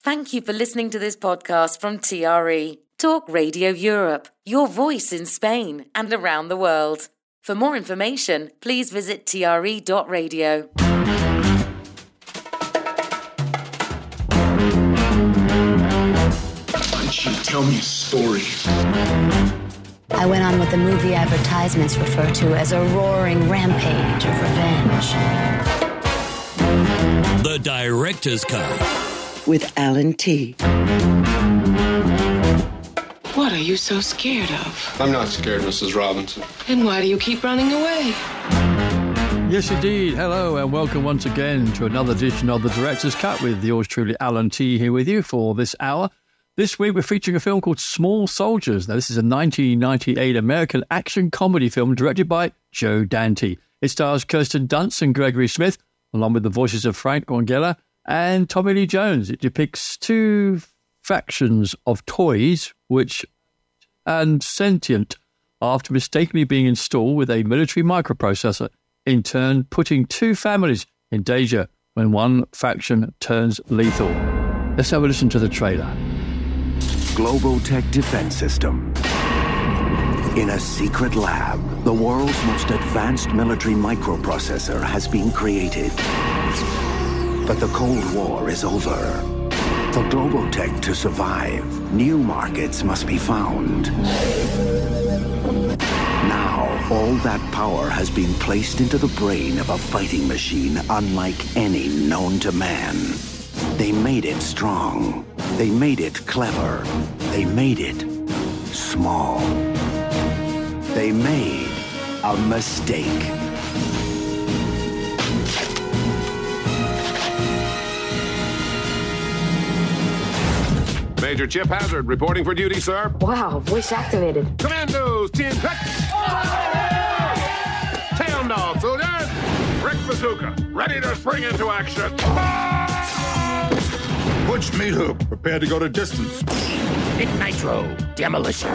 Thank you for listening to this podcast from TRE, Talk Radio Europe, your voice in Spain and around the world. For more information, please visit tre.radio. Why don't you tell me a story? I went on what the movie advertisements refer to as a roaring rampage of revenge. The Director's Cut. With Alan T. What are you so scared of? I'm not scared, Mrs. Robinson. And why do you keep running away? Yes, indeed. Hello, and welcome once again to another edition of The Director's Cut with yours truly, Alan T, here with you for this hour. This week, we're featuring a film called Small Soldiers. Now, this is a 1998 American action comedy film directed by Joe Dante. It stars Kirsten Dunst and Gregory Smith, along with the voices of Frank Langella and Tommy Lee Jones. It depicts two factions of toys which are sentient after mistakenly being installed with a military microprocessor, in turn putting two families in danger when one faction turns lethal. Let's have a listen to the trailer. Globotech Defense System. In a secret lab, the world's most advanced military microprocessor has been created. But the Cold War is over. For Globotech to survive, new markets must be found. Now, all that power has been placed into the brain of a fighting machine unlike any known to man. They made it strong. They made it clever. They made it small. They made a mistake. Major Chip Hazard reporting for duty, sir. Wow, voice activated. Commandos, 10 cut. Town dog, soldiers. Rick Bazooka, ready to spring into action. Butch Meat Hook, prepared to go to distance. Nick Nitro, demolition.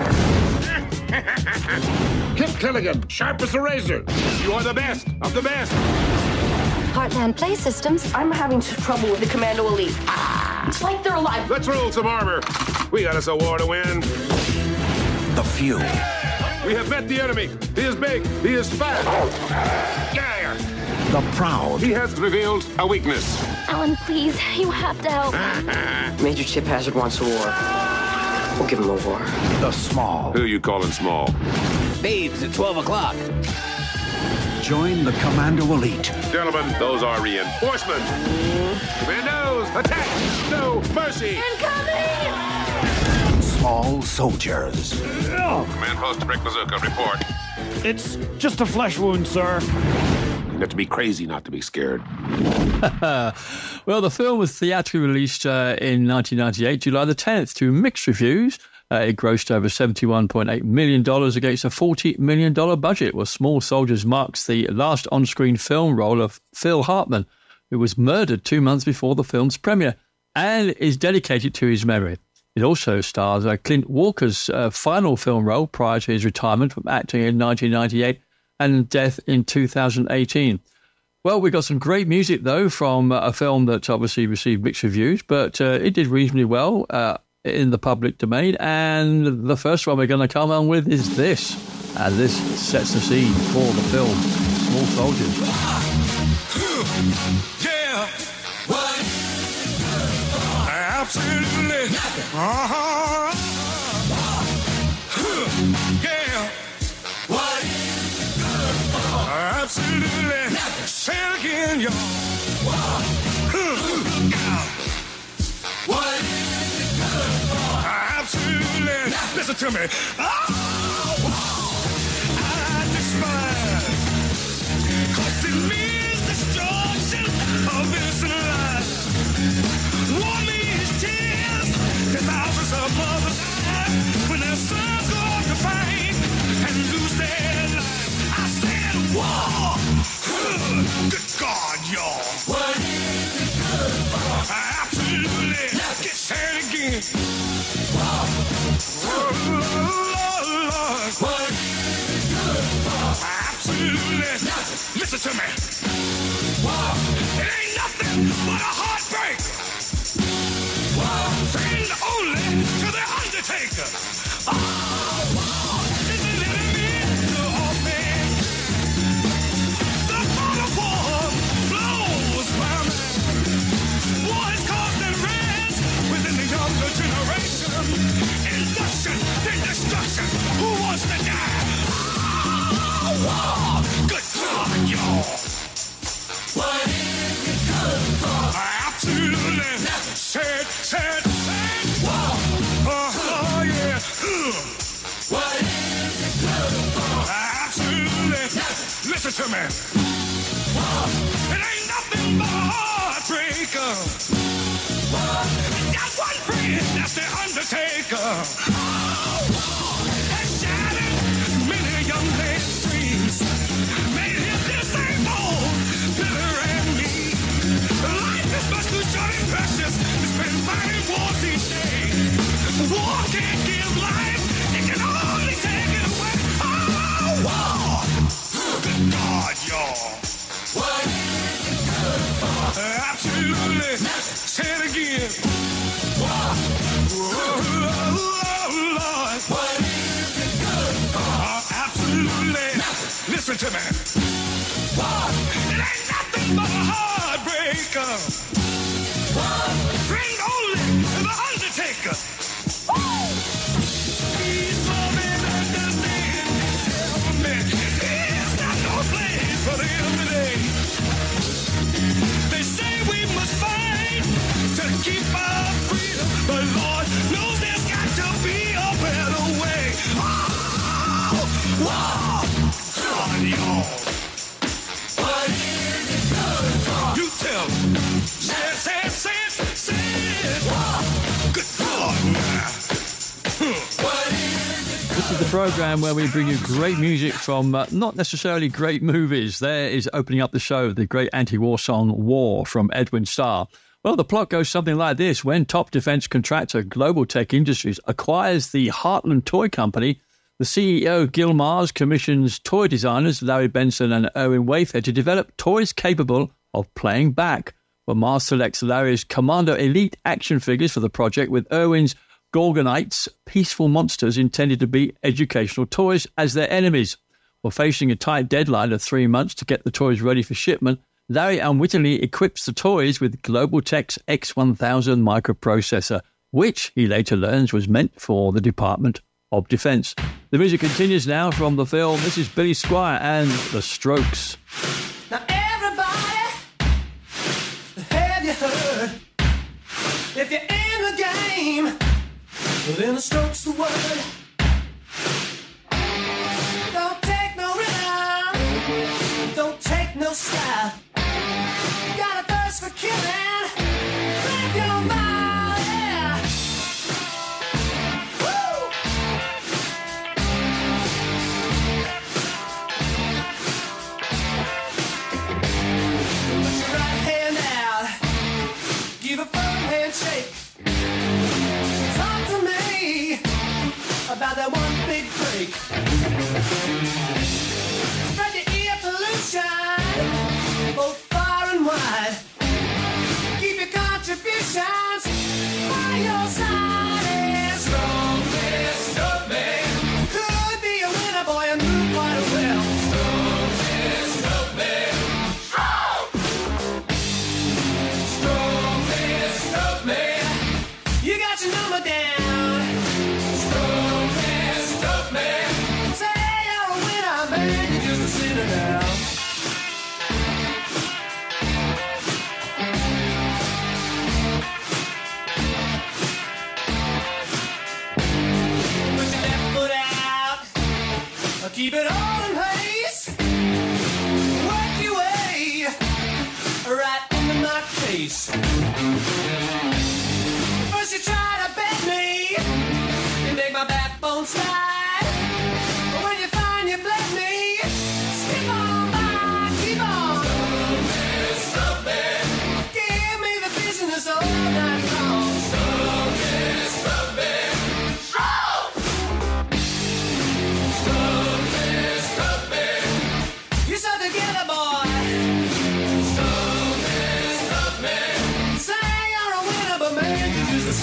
Kip Killigan, sharp as a razor. You are the best of the best. Heartland Play Systems. I'm having some trouble with the Commando Elite. It's like they're alive. Let's roll some armor. We got us a war to win. The Few. We have met the enemy. He is big. He is fat. Yeah. The Proud. He has revealed a weakness. Alan, please, you have to help. Major Chip Hazard wants a war. We'll give him a war. The Small. Who you calling small? Babes at 12 o'clock. Join the Commando Elite. Gentlemen, those are reinforcements. Commandos, attack! No mercy! Incoming! Small Soldiers. Command post Rick Bazooka, report. It's just a flesh wound, sir. You have to be crazy not to be scared. Well, the film was theatrically released in 1998, July the 10th, to mixed reviews. It grossed over $71.8 million against a $40 million budget. Well, Small Soldiers marks the last on-screen film role of Phil Hartman, who was murdered 2 months before the film's premiere, and is dedicated to his memory. It also stars Clint Walker's final film role prior to his retirement from acting in 1998 and death in 2018. Well, we got some great music, though, from a film that obviously received mixed reviews, but it did reasonably well in the public domain. And the first one we're going to come on with is this. And this sets the scene for the film Small Soldiers. Yeah. What? Absolutely. Yeah. What? Absolutely. Say it again, y'all. What? Absolutely. Listen to me. I despise. 'Cause it means destruction of innocent life. War means tears. 10,000s of mothers die when their sons go off to fight and lose their lives. I said war. Good God, y'all. What is it good for? Absolutely. Get said again. What is it good for? Absolutely. Nothing. Listen to me. It ain't nothing but a heartbreak. friend only to the Undertaker. Is an enemy to all men. The thought of war blows my mind. War is causing rage within the younger generation. Induction, then destruction. Who wants to die? War. Good God, y'all. What is it good for? Absolutely. Said. War. Oh, yeah. What is it good for? Absolutely. Listen to me. War. It ain't nothing but a heartbreaker. War. Got one friend, that's the Undertaker. Has shattered many young men's dreams. Made him disabled, bitter and mean. Life is much too short and precious to spend fighting wars each day. War can't give life, it can only take it away. Oh, war! Good God, y'all. What is it good for? Absolutely. Say it again. War. Oh, Lord. What is it good for? Absolutely. Listen to me. War. It ain't nothing but a heartbreaker. War. Friend only to the Undertaker. These women understand. Tell me, it's not no place for them today. They say we must fight to keep our freedom, but Lord knows there's got to be a better way. Oh, wow, God, y'all. What is it good for? You tell me. Say it. Wow. Good God, now. What is it? This is the program where we bring you great music from not necessarily great movies. There is opening up the show, the great anti-war song War from Edwin Starr. Well, the plot goes something like this. When top defense contractor Global Tech Industries acquires the Heartland Toy Company, the CEO, Gil Mars, commissions toy designers Larry Benson and Erwin Wayfair to develop toys capable of playing back. Well, Mars selects Larry's Commando Elite action figures for the project, with Erwin's Gorgonites, peaceful monsters intended to be educational toys, as their enemies. Well, facing a tight deadline of 3 months to get the toys ready for shipment, Larry unwittingly equips the toys with Global Tech's X1000 microprocessor, which he later learns was meant for the Department of Defense. The music continues now from the film. This is Billy Squier and The Strokes. Now everybody, have you heard? If you're in the game, then the Strokes the word. Don't take no rhythm, don't take no style. Got a thirst for killing, grab your body. Woo! Put your right hand out, give a firm handshake. Talk to me about that one big break. Spread your ear pollution both far and wide. Keep your contributions by your side. And strongest of men could be a winner, boy, and move quite well. Strongest of men. Strongest of men. You got your number down. Strongest of men. Say you're a winner, man, you're just a sinner now. Put your left foot out. Keep it all in place. Work your way right into my face. First you try to bend me, you make my backbone slide. But when you find you bled me, skip on by, keep on. Stop it. Give me the business all night long. Stop it. Stop it. Stop it. Stop it. You stuck together, boy. Stop it. Stop it.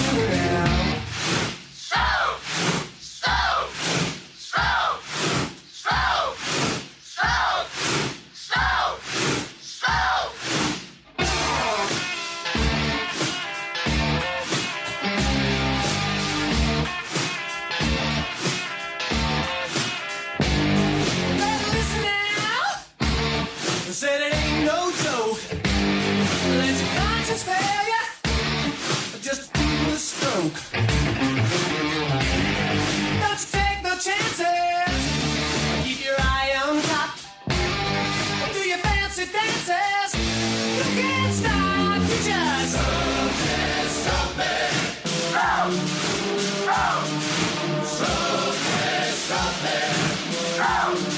Said it ain't no joke. Let your conscience fail ya. Just feel the stroke. Don't you take no chances. Keep your eye on top. Do your fancy dances. You can't stop. You just stop me. Stop me. Stop me. Stop me. Stop me.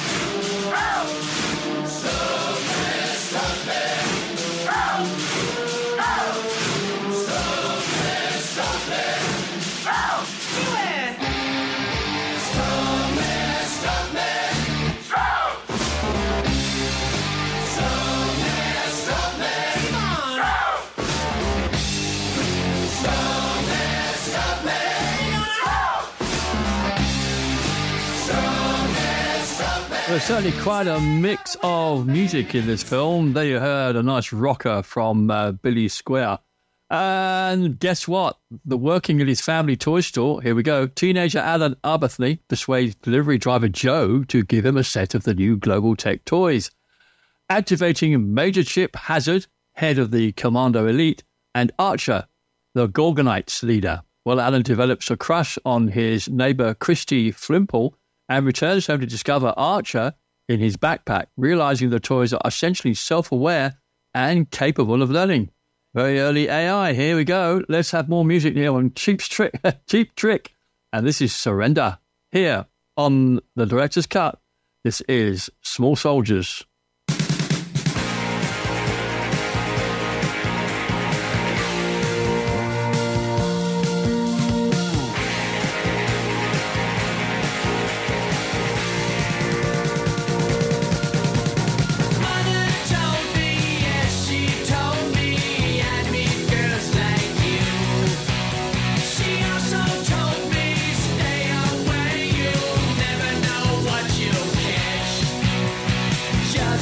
There's certainly quite a mix of music in this film. There you heard a nice rocker from Billy Squire. And guess what? The working at his family toy store, here we go, teenager Alan Arbuthnot persuades delivery driver Joe to give him a set of the new Global Tech toys. Activating Major Chip Hazard, head of the Commando Elite, and Archer, the Gorgonites leader. Well, Alan develops a crush on his neighbour Christy Flimple and returns home to discover Archer in his backpack, realising the toys are essentially self-aware and capable of learning. Very early AI. Here we go. Let's have more music here on Cheap Trick. And this is Surrender. Here on the director's cut, this is Small Soldiers. Just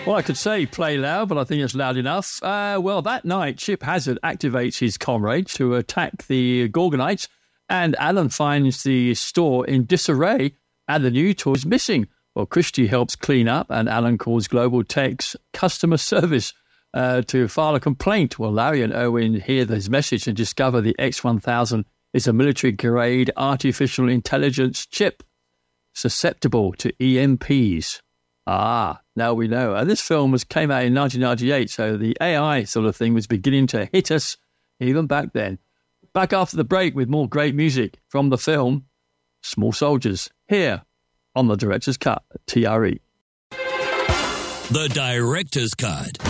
Well, I could say play loud, but I think it's loud enough. Well, that night, Chip Hazard activates his comrades to attack the Gorgonites, and Alan finds the store in disarray and the new toy is missing. Well, Christie helps clean up, and Alan calls Global Tech's customer service to file a complaint. Well, Larry and Owen hear this message and discover the X-1000 is a military-grade artificial intelligence chip susceptible to EMPs. Ah, now we know. And this film came out in 1998, so the AI sort of thing was beginning to hit us even back then. Back after the break with more great music from the film Small Soldiers, here on the Director's Cut at TRE. The Director's Cut.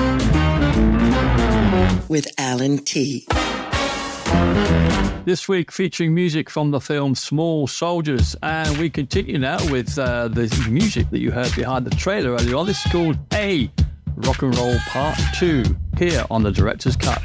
With Alan T. This week featuring music from the film Small Soldiers. And we continue now with the music that you heard behind the trailer earlier on. This is called A Rock and Roll Part 2 here on the Director's Cut.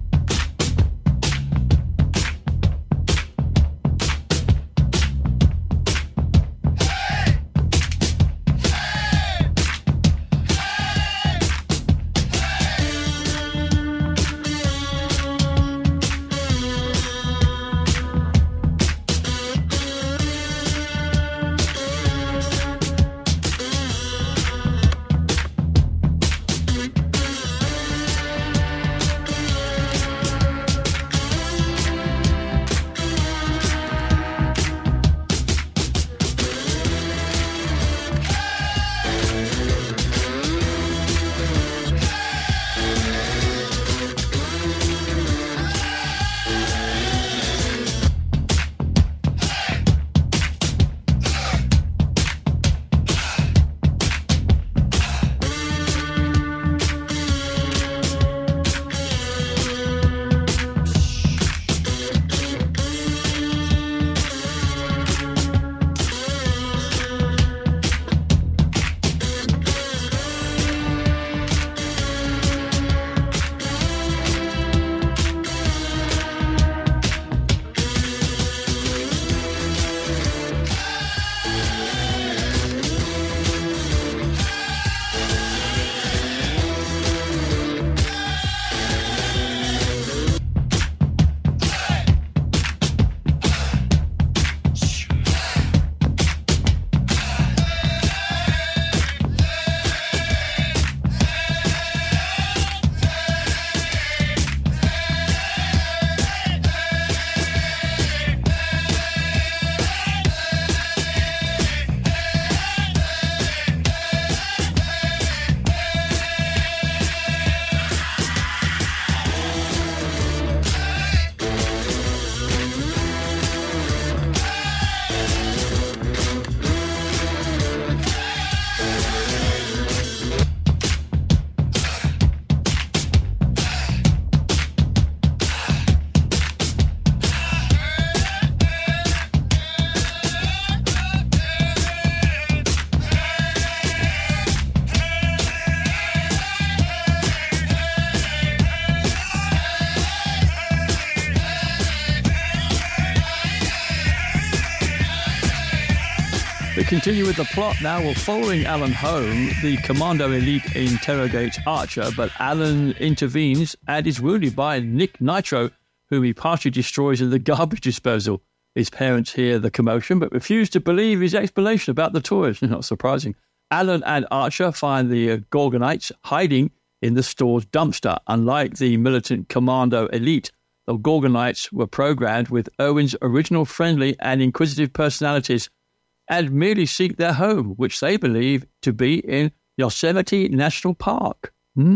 Continue with the plot now. Well, following Alan home, the Commando Elite interrogates Archer, but Alan intervenes and is wounded by Nick Nitro, whom he partially destroys in the garbage disposal. His parents hear the commotion, but refuse to believe his explanation about the toys. Not surprising. Alan and Archer find the Gorgonites hiding in the store's dumpster. Unlike the militant Commando Elite, the Gorgonites were programmed with Owen's original friendly and inquisitive personalities, and merely seek their home, which they believe to be in Yosemite National Park.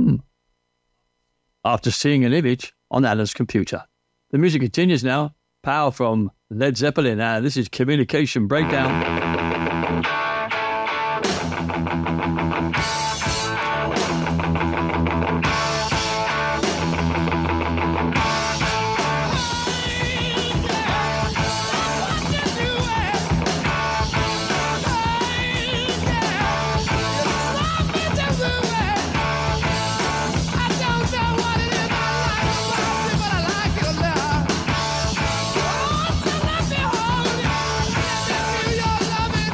After seeing an image on Alan's computer. The music continues now. Power from Led Zeppelin. This is Communication Breakdown. Your loving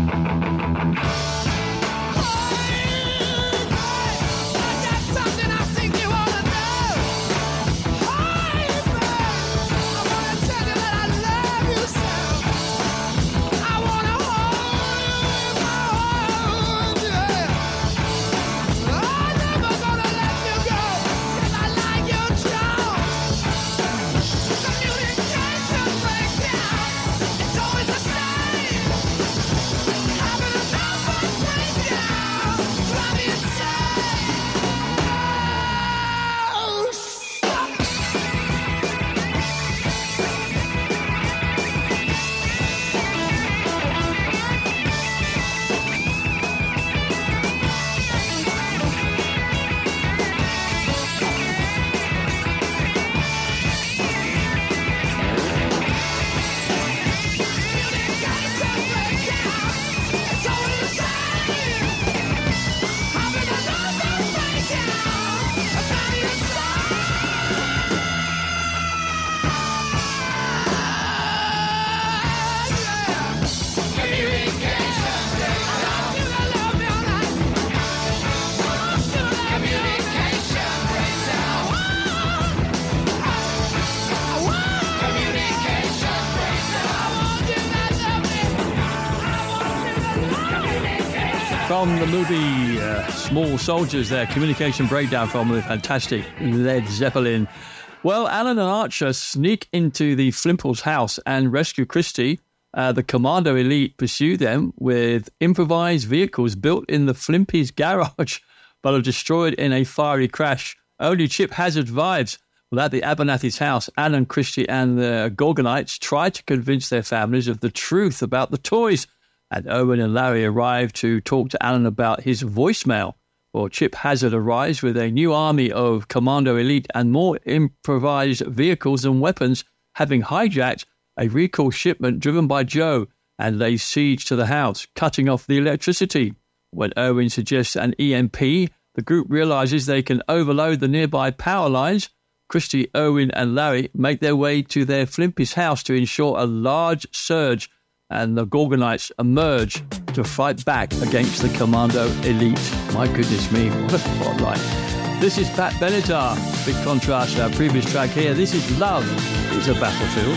From the movie Small Soldiers there, Communication Breakdown from the fantastic Led Zeppelin. Well, Alan and Archer sneak into the Flimples' house and rescue Christy. The Commando Elite pursue them with improvised vehicles built in the Flimpy's garage, but are destroyed in a fiery crash. Only Chip Hazard survives. Well, at the Abernathy's house, Alan, Christy and the Gorgonites try to convince their families of the truth about the toys. And Owen and Larry arrive to talk to Alan about his voicemail. Well, Chip Hazard arrives with a new army of Commando Elite and more improvised vehicles and weapons, having hijacked a recall shipment driven by Joe, and lays siege to the house, cutting off the electricity. When Owen suggests an EMP, the group realizes they can overload the nearby power lines. Christy, Owen and Larry make their way to their Flimpy's house to ensure a large surge, and the Gorgonites emerge to fight back against the Commando Elite. My goodness me, what a spotlight. This is Pat Benatar. Big contrast to our previous track here. This is Love is a Battlefield.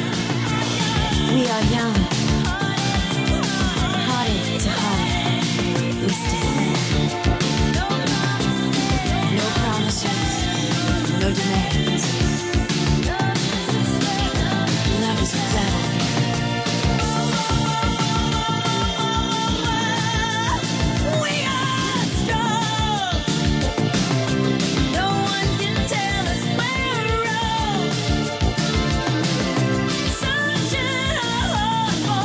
We are young, hearted to heart, we stand. No promises, no demands. Love is a battlefield. Sunshine, our hearts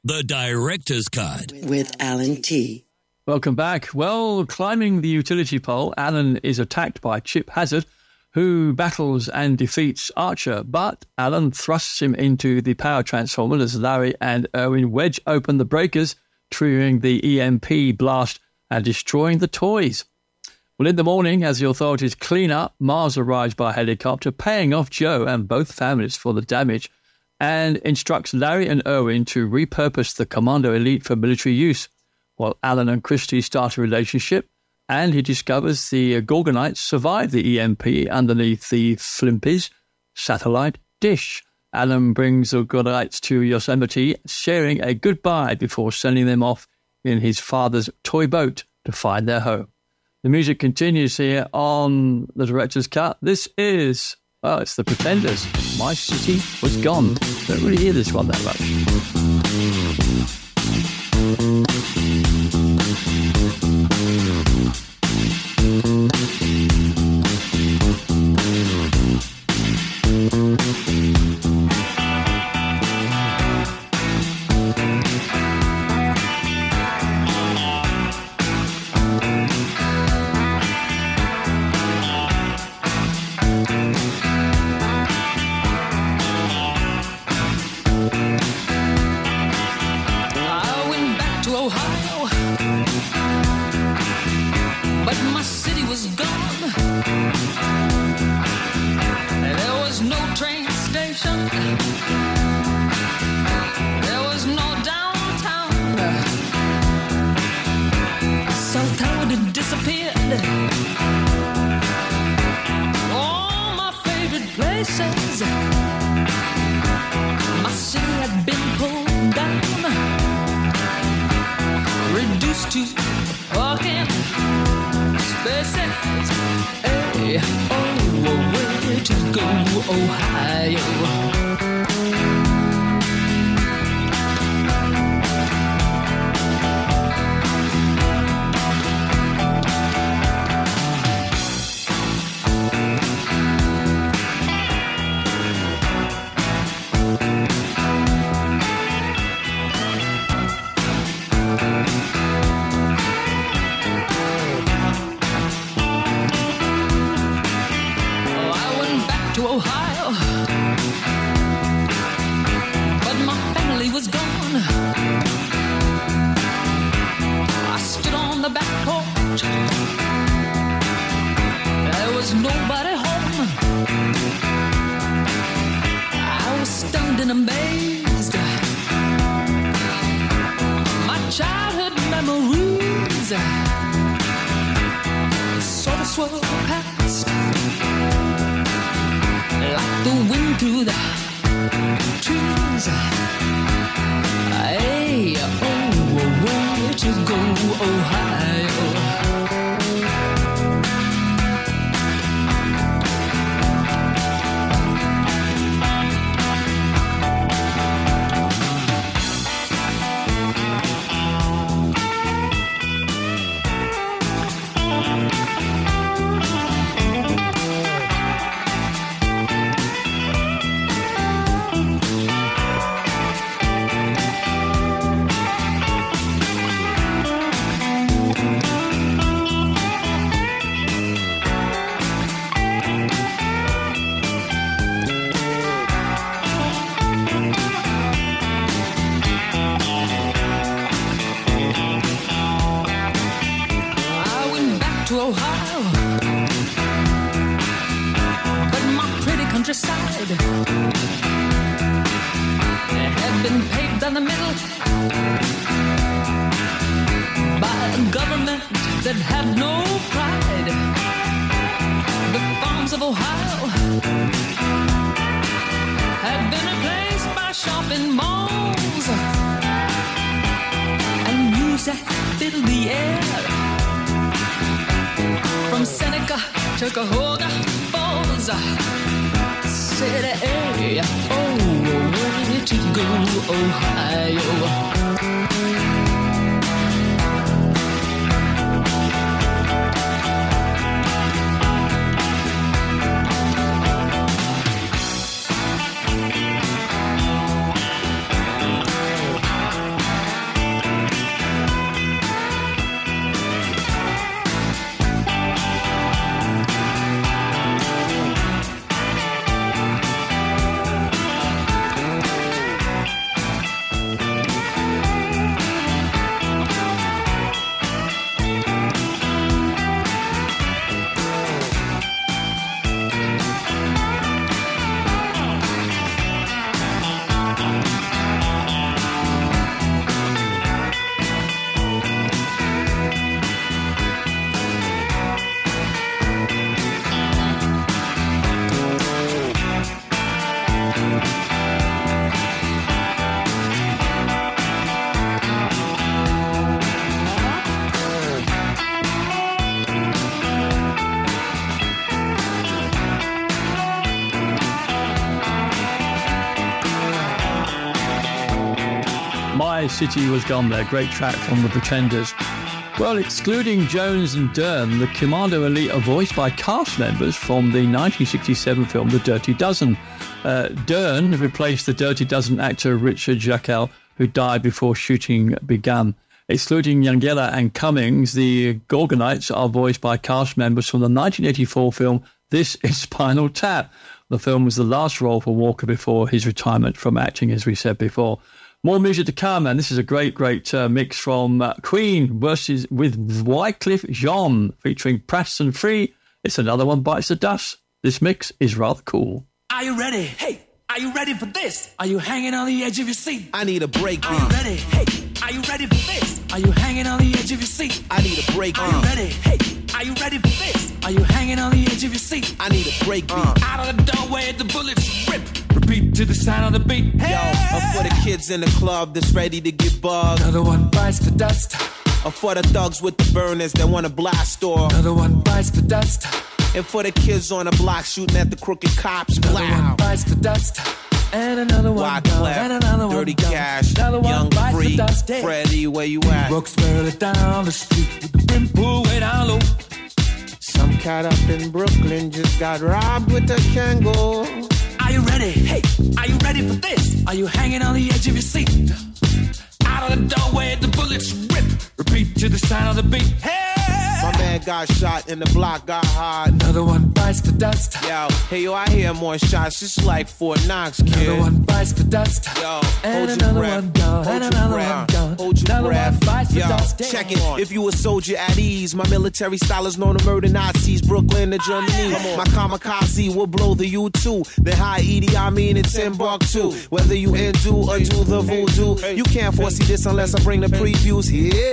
The Director's Cut. With Alan T. Welcome back. Well, climbing the utility pole, Alan is attacked by Chip Hazard, who battles and defeats Archer, but Alan thrusts him into the power transformer as Larry and Irwin wedge open the breakers, triggering the EMP blast and destroying the toys. Well, in the morning, as the authorities clean up, Mars arrives by helicopter, paying off Joe and both families for the damage, and instructs Larry and Irwin to repurpose the Commando Elite for military use, while Alan and Christy start a relationship, and he discovers the Gorgonites survived the EMP underneath the Flimpies satellite dish. Alan brings the Gorgonites to Yosemite, sharing a goodbye before sending them off in his father's toy boat to find their home. The music continues here on The Director's Cut. This is, well, it's The Pretenders. My City Was Gone. Don't really hear this one that much. Cuyahoga Falls, City, oh, where to go, Ohio. My City Was Gone there. Great track from The Pretenders. Well, excluding Jones and Dern, the Commando Elite are voiced by cast members from the 1967 film The Dirty Dozen. Dern replaced the Dirty Dozen actor Richard Jaquel, who died before shooting began. Excluding Youngella and Cummings, the Gorgonites are voiced by cast members from the 1984 film This Is Spinal Tap. The film was the last role for Walker before his retirement from acting, as we said before. More music to come, and this is a great mix from Queen versus with Wyclef Jean featuring Preston Free. It's Another One Bites the Dust. This mix is rather cool. Are you ready? Hey, are you ready for this? Are you hanging on the edge of your seat? I need a break. Are you ready? Hey, are you ready for this? Are you hanging on the edge of your seat? I need a break. Are you ready? Hey, are you ready for this? Are you hanging on the edge of your seat? I need a break. Out of the doorway, the bullets rip. Repeat to the sound of the beat. Hey! Yo, for the kids in the club that's ready to get bugged. Another one bites the dust. Or for the thugs with the burners that want to blast off. Another one bites the dust. And for the kids on the block shooting at the crooked cops. Another one bites the dust. And another one down, and another one Dirty down. Cash, Another one Young bites Free, the dust. Freddie, where you at? Brooks barely down the street with the brim pulled way down low. Some cat up in Brooklyn just got robbed with a Kangol. Are you ready? Hey, are you ready for this? Are you hanging on the edge of your seat? Out of the doorway, the bullets rip. Repeat to the sound of the beat. Hey! My man got shot and the block got hot. Another one bites the dust. Yo, hey yo, I hear more shots. It's like Fort Knox, kid. Another one bites the dust. Yo, and hold your another breath. one down. Hold And your another breath. one down. Hold your another breath. one bites the Yo, dust. check it. If you a soldier at ease, my military style is known to murder Nazis. Brooklyn to Germany. My kamikaze will blow the U2. Then high Edie, I mean in Timbuktu. Whether you Hindu or do the voodoo, you can't foresee this unless I bring the previews.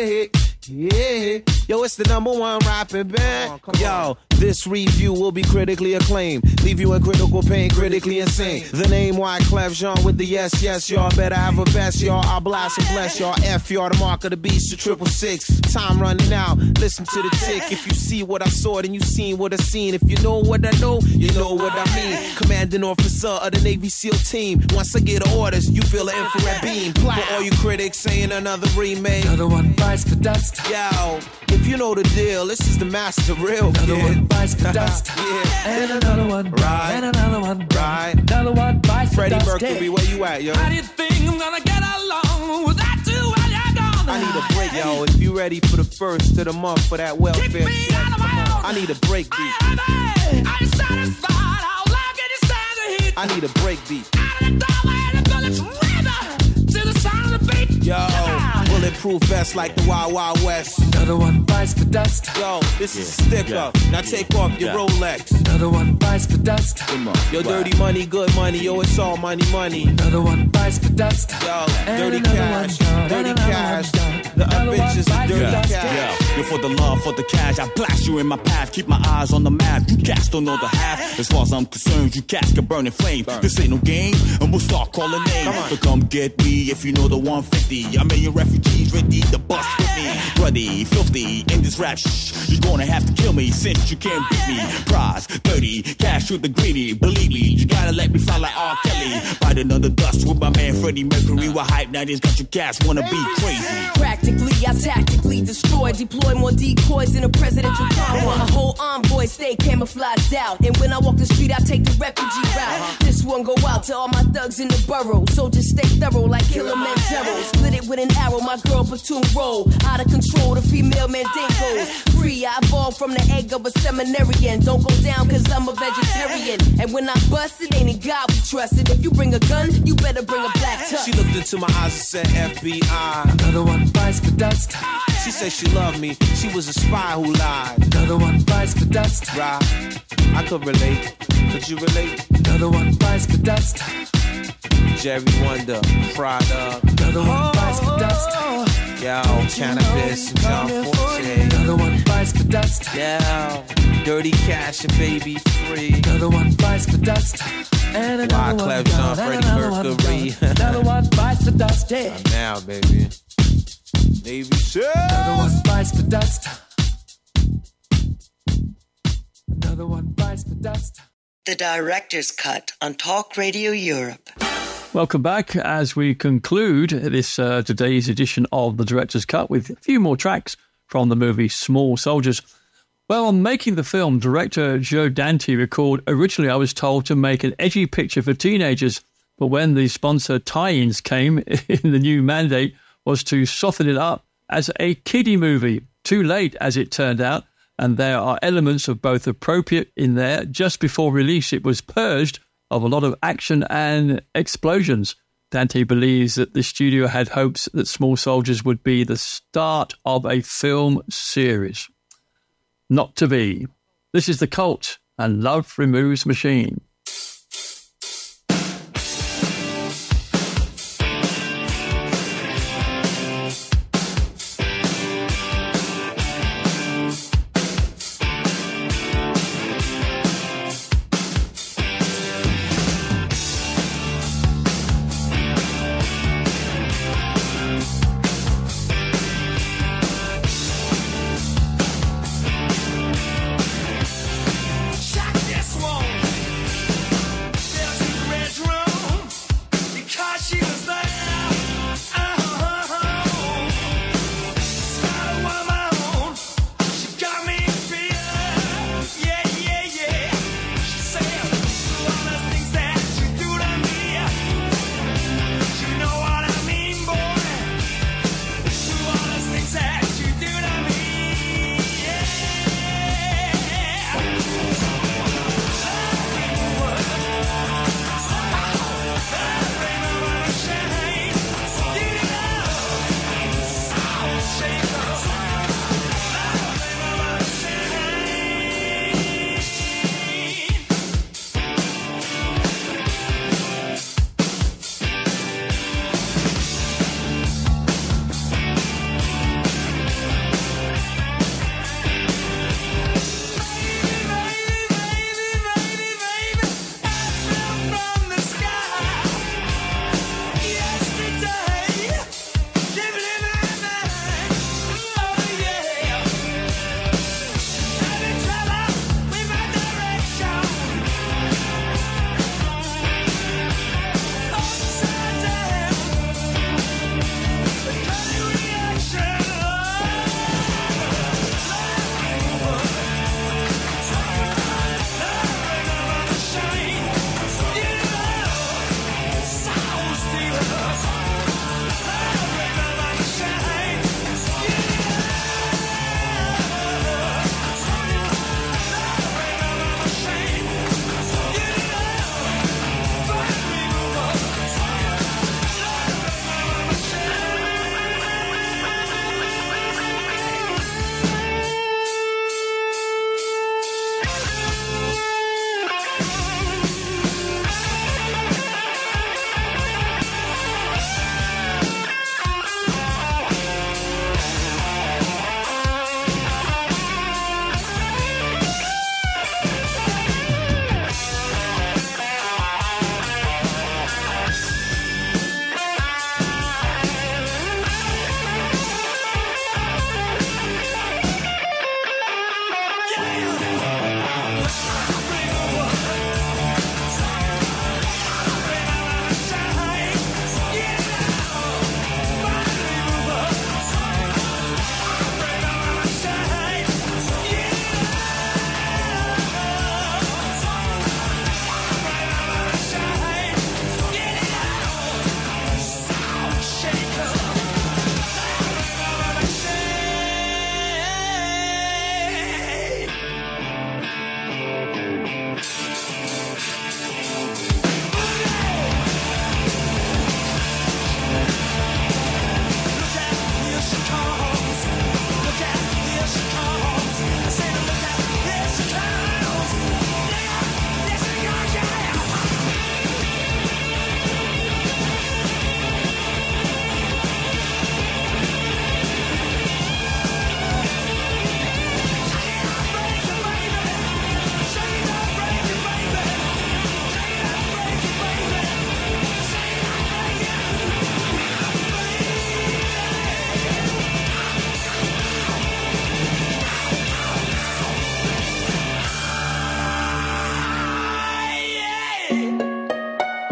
Yeah. Yo, it's the #1 rapping band. Yo, this review will be critically acclaimed. Leave you in critical pain, critically insane. The name Wyclef Jean with the yes, y'all better have a best, y'all. I'll blast and bless y'all. F y'all, the mark of the beast, the 666. Time running out, listen to the tick. If you see what I saw, then you seen what I seen. If you know what I know, you know what I mean. Commanding officer of the Navy SEAL team. Once I get orders, you feel an infrared beam. For all you critics saying another remake. Another one bites the dust. Yo, if you know the deal, this is the master real Another kid. one bites the dust. Yeah. And another one Right. And another one Right. Another one bites Freddie the dust. Mercury, where you at, yo? How do you think I'm gonna get along without you while you're gone? I need a break, yo. If you ready for the first of the month for that welfare check, I need a break beat. Are you satisfied? How long can you stand the heat? I need a break beat. Out of the doorway, the bullets rip to the sound of the beat. Yo, bulletproof vest like the Wild Wild West. Another one bites the dust. Yo, this is a sticker. Now take off your Rolex. Another one bites the dust. Yo, dirty money, good money. Yo, it's all money. Another one bites the dust. Yo, And dirty another cash, one down. dirty And another cash. one down. The Another one bitches, bites the dirty dust. cash. You're for the love, for the cash. I blast you in my path. Keep my eyes on the map. You cats don't know the half. As far as I'm concerned, you cats can burn in flame. This ain't no game, and we'll start calling names. So come get me if you know the 150. I'm million refugees ready to bust with me. Bloody, filthy, in this rap you're gonna have to kill me since you can't beat me. Prize, dirty, cash with the greedy. Believe me, you gotta let me fly like R. Kelly. Biting under dust with my man Freddie Mercury. We're hype, now this got your cats wanna be crazy. Practically, I tactically destroy, deploy more decoys than a presidential tower. My whole envoy stay camouflaged out, and when I walk the street, I take the refugee route. This one go out to all my thugs in the borough, so just stay thorough like Kilimanjaro. Split it with an arrow, my girl platoon roll. Out of control, the female mandingo. Free, I evolved from the egg of a seminarian. Don't go down, cause I'm a vegetarian. And when I bust, it ain't in God we trust. And if you bring a gun, you better bring a black tuck. She looked into my eyes and said FBI. Another one bites the dust. She said she loved me. She was a spy who lied. Another one bites the dust. Right. I could relate. Could you relate? Another one bites the dust. Jerry Wonder, Prada. Another one bites the dust. Yo, Cannabis and John Forte. Another one bites the dust. Yo, Dirty Cash and Baby Free. Another one bites the dust. And another one Jean, Freddie Mercury. Another one bites the dust. Yeah. Now, baby. Navy SEAL. Another one bites the dust. Another one bites the dust. The Director's Cut on Talk Radio Europe. Welcome back as we conclude this today's edition of the Director's Cut with a few more tracks from the movie Small Soldiers. Well, on making the film, director Joe Dante recalled, originally I was told to make an edgy picture for teenagers, but when the sponsor tie-ins came in, the new mandate was to soften it up as a kiddie movie. Too late, as it turned out, and there are elements of both appropriate in there. Just before release, it was purged of a lot of action and explosions. Dante believes that the studio had hopes that Small Soldiers would be the start of a film series. Not to be. This is The Cult and Love Removes Machine.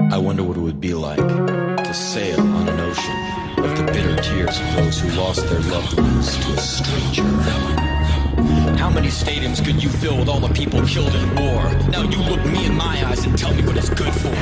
I wonder what it would be like to sail on an ocean of the bitter tears of those who lost their loved ones to a stranger. How many stadiums could you fill with all the people killed in war? Now you look me in my eyes and tell me what it's good for.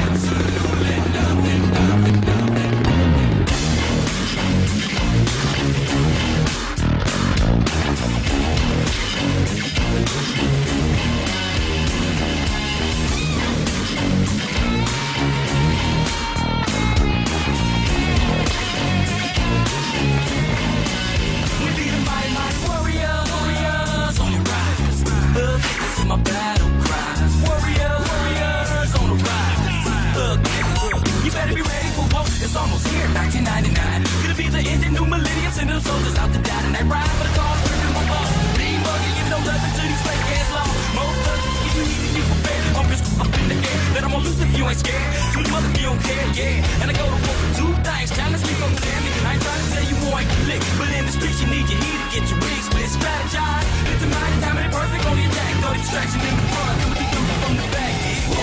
My battle cries, warriors on the rise. Look, you better be ready for war. It's almost here, 1999. Gonna be the end of new millennium, sending them soldiers out to die. And they ride for the cause, bringing my boss. Being muggy, giving no nothing to these fake ass laws. Most of you, you need to be prepared. I'm just up in the air. Then I'm gonna lose if you ain't scared. Shoot them up if you don't care, yeah. And I go to war for two things. Challenge me from Sammy. I ain't trying to tell you boy, lick. But in the streets, you need your heat to get your wings split. Strategize. It's a mighty time and perfect on the attack. No distraction in the front. Come with the dude from the back.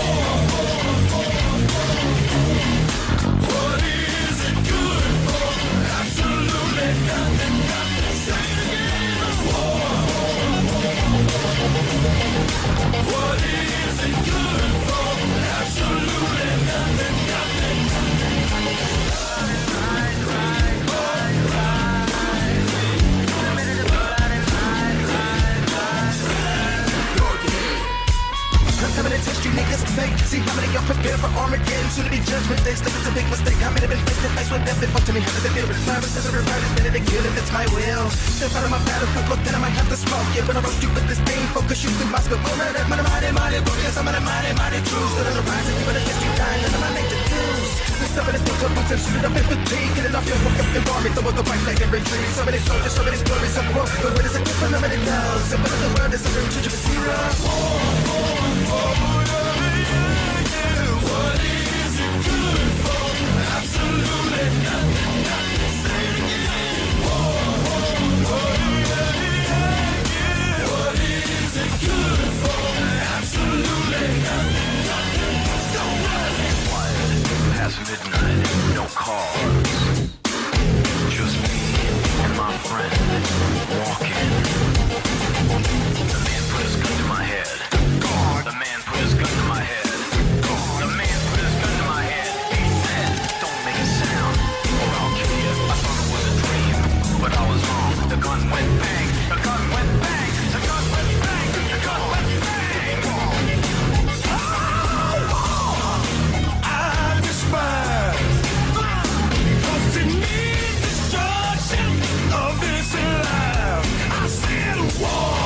What is it good for? Absolutely nothing, nothing. Say it again. What is it good for? Absolutely nothing, nothing. How many test you niggas fake? See how many y'all prepare for Armageddon? Soon to be judgment day. Still it's a big mistake. How many been face to face with death? They fuck to me. How does it feel? Nervous as a reverse. Better to kill if it's my will. Step out of my battle. Look, then I might have to smoke. Yeah, but I roast you with this thing. Focus you through my scope. Woman, that mighty warriors. I'm mighty true. Still on the rise. If you better test you dying, then I might make the news. This stuff is still boots and shoot it up in fatigue. Get it off your fucking army. Throw up the right leg and retreat. So many soldiers, so many stories. So broke. But what is it good for? Nobody knows. So what in the world is a real to zero? What is it good for? Absolutely nothing, nothing. Say it again. What is it good for? Absolutely nothing, nothing. Quiet, past midnight, no cars. Just me and my friend walking. The man put his gun to my head. The man put his gun to my head. The man put his gun to my head. He said, don't make a sound or I'll kill you. I thought it was a dream, but I was wrong. The gun went bang. The gun went bang. The gun went bang. The gun went bang. I despise cause it means destruction of this life. I said war.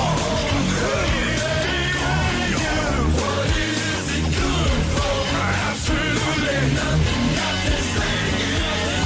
What is it good for? Absolutely nothing, nothing. Say it again.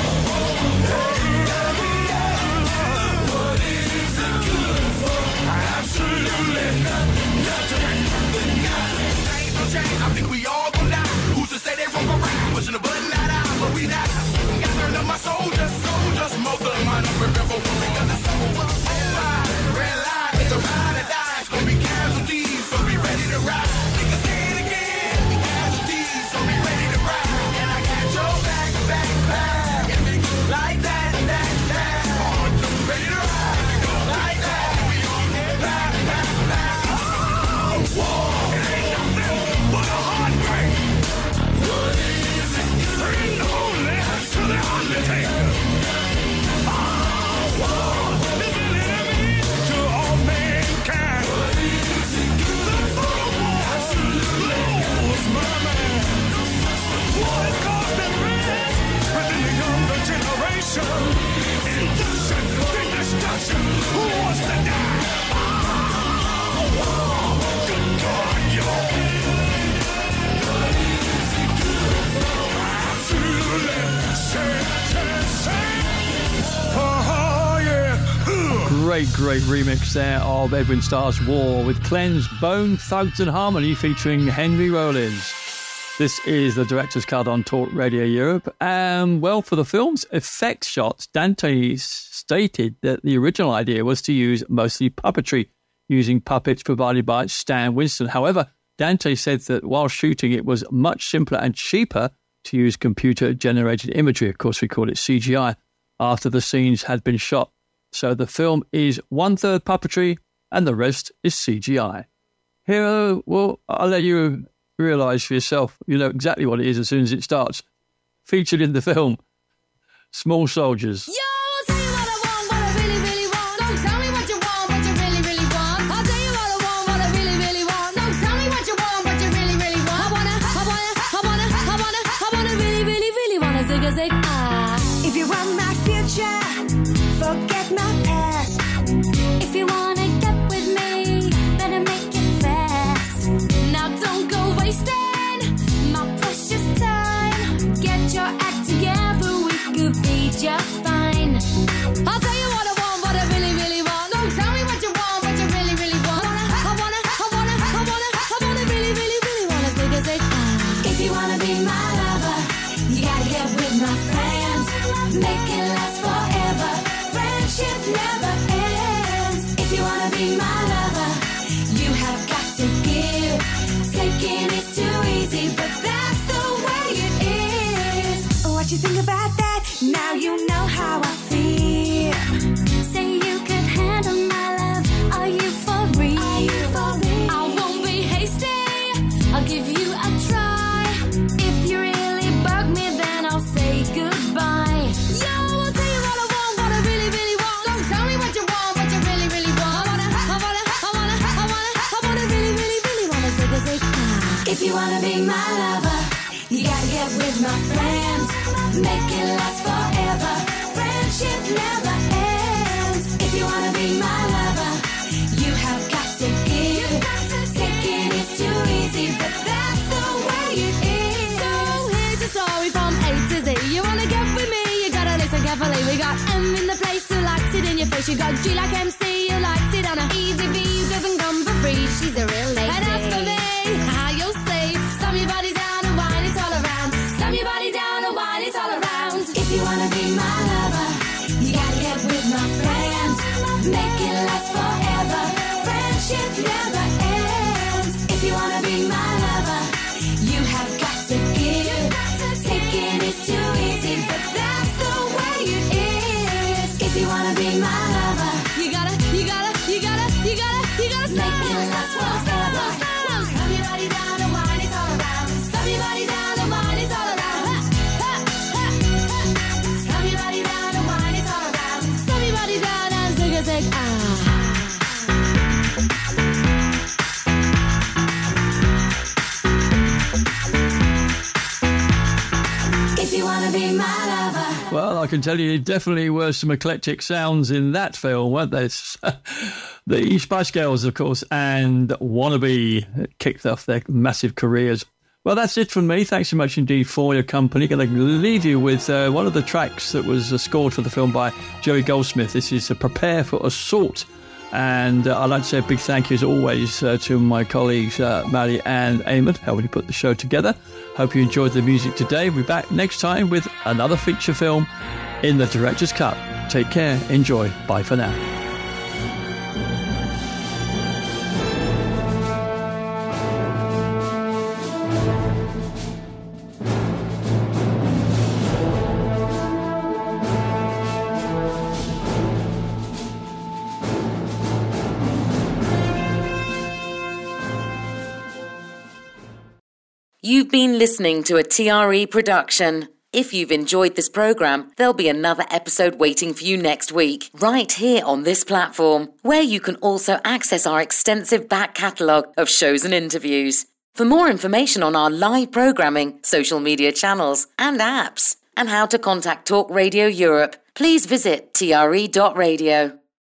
What is it good for? Absolutely nothing, nothing, nothing. Ain't no change. I think we all gon' die. Who's to say they roll around? Pushing the button light out, but we not. Got to learn up my soldiers. Most of them I know remember when we got the soul. Red light, it's a ride or die. It's gonna be casualties, so be ready to ride. Niggas say it again. Be casualties, so be ready to ride. And I got your back. Yeah, me like that. Ready to ride. Like that. Oh, war. It ain't nothing but a heartbreak. What is it? Bring only to the Undertaker. War is an enemy to all mankind. What is it good for? Absolutely. Was my man. War has caused division within the younger generation. Induction, destruction. Who wants to die? Good God, y'all. What is it good for? Absolutely. Say. Oh, yeah. Great remix there of Edwin Starr's War with Cleanse, Bone, Thugs and Harmony featuring Henry Rollins. This is the director's cut on Talk Radio Europe. Well, for the film's effects shots, Dante stated that the original idea was to use mostly puppetry, using puppets provided by Stan Winston. However, Dante said that while shooting, it was much simpler and cheaper to use computer-generated imagery. Of course, we call it CGI, after the scenes had been shot. So the film is 1/3 puppetry and the rest is CGI. Here, well, I'll let you realise for yourself. You know exactly what it is as soon as it starts. Featured in the film, Small Soldiers. If you want my future, forget my past. If you wanna get with me, better make it fast. Now don't go wasting my precious time. Get your act together, we could be just fine. I'll tell you what I want, what I really, really want. So tell me what you want, what you really, really want. I wanna really, really, really wanna zig. If you wanna be my lover, you gotta get with my friends. Make it last forever. Friendship never ends. If you wanna be my lover, you have got to give. Taking is too easy, but that's the way it is. What you think about that? Now you know how I feel. Say you could handle my love. Are you for real? I won't be hasty. I'll give you a try. If you really bug me, then I'll say goodbye. Yo, I'll tell you what I want, what I really, really want. So tell me what you want, what you really, really want. I wanna really, really, really wanna zig. If you wanna be my lover, you gotta get with my friends. Make it last forever. Friendship never ends. If you wanna be my lover, you have got to give. Taking is too easy, but that's the way it is. So here's the story from A to Z. You wanna get with me, you gotta listen carefully. We got M in the place who likes it in your face. You got G like MC who likes it on a easy V who doesn't come for free. She's a real lady. And as for me, how you'll say, slam your body down and wine it all around. Slam your body down and wine it all around. If you wanna be my lover, you gotta get with my friends. Make it last forever. Friendship never ends. If you wanna be my lover, you have got to give. Taking is too easy, but that's the way it is. If you wanna be my lover, you gotta make it last forever. Slam your body down and wine it all around. Slam your body down and wine it all around. Slam your body down and wine it all around. Slam your body down and zig. If you wanna be my lover. Well, I can tell you, definitely were some eclectic sounds in that film, weren't there? The Spice Girls, of course, and Wannabe kicked off their massive careers. Well, that's it from me. Thanks so much indeed for your company. Going to leave you with one of the tracks that was scored for the film by Jerry Goldsmith. This is Prepare for Assault. And I'd like to say a big thank you, as always, to my colleagues, Maddie and Eamon, helping put the show together. Hope you enjoyed the music today. We'll be back next time with another feature film in the director's cut. Take care. Enjoy. Bye for now. You've been listening to a TRE production. If you've enjoyed this program, there'll be another episode waiting for you next week, right here on this platform, where you can also access our extensive back catalogue of shows and interviews. For more information on our live programming, social media channels and apps, and how to contact Talk Radio Europe, please visit tre.radio.